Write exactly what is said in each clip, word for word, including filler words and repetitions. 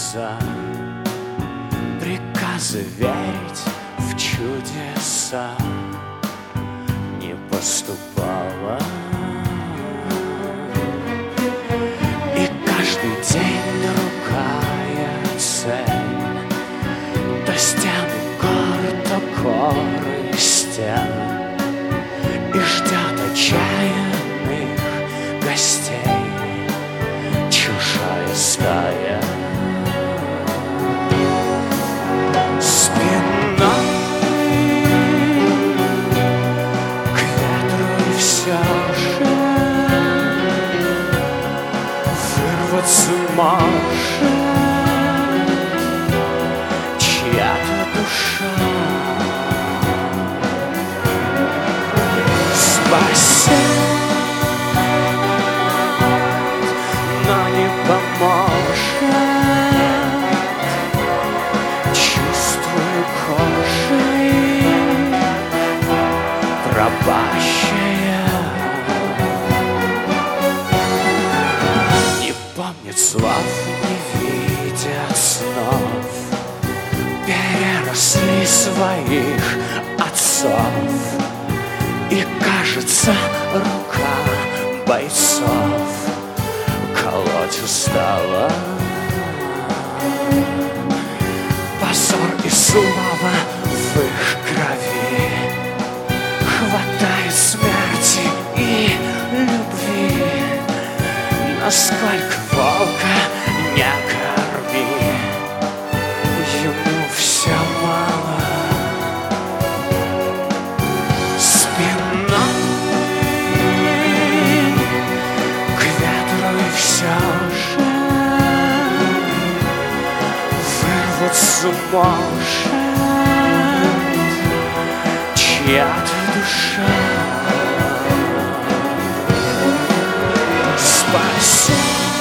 небеса, приказы верить в чудеса не поступало. И каждый день другая цель, то стены гор, то горы стен, и ждет отчаянных гостей чужая стая. Спиной к ветру и все же вырваться может чья-то душа. Спасет, но не поможет. Чувствую кожей пропащая, не помнит слов, не видят снов, переросли своих отцов. И кажется, рука бойцов колоть устала. Позор и слава в их крови, хватает смерти и любви. Насколько волка не корми, ему все мало. К ветру и все же вырваться может чья-то душа. Спасет,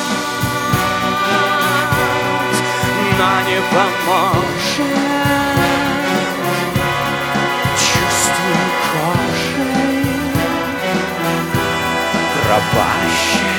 но не поможет. Чувствую кожей пропащая.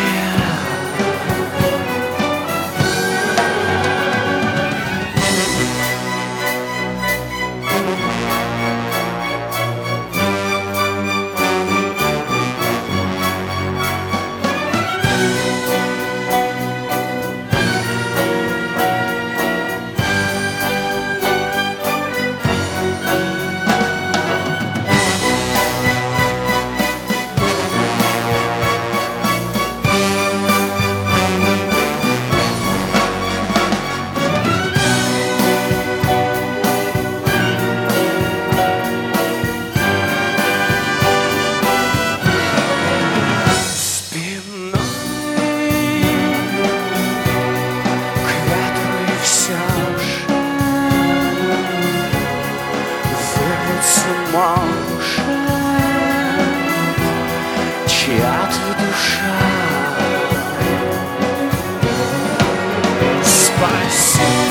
Может чья-то душа. Спасибо.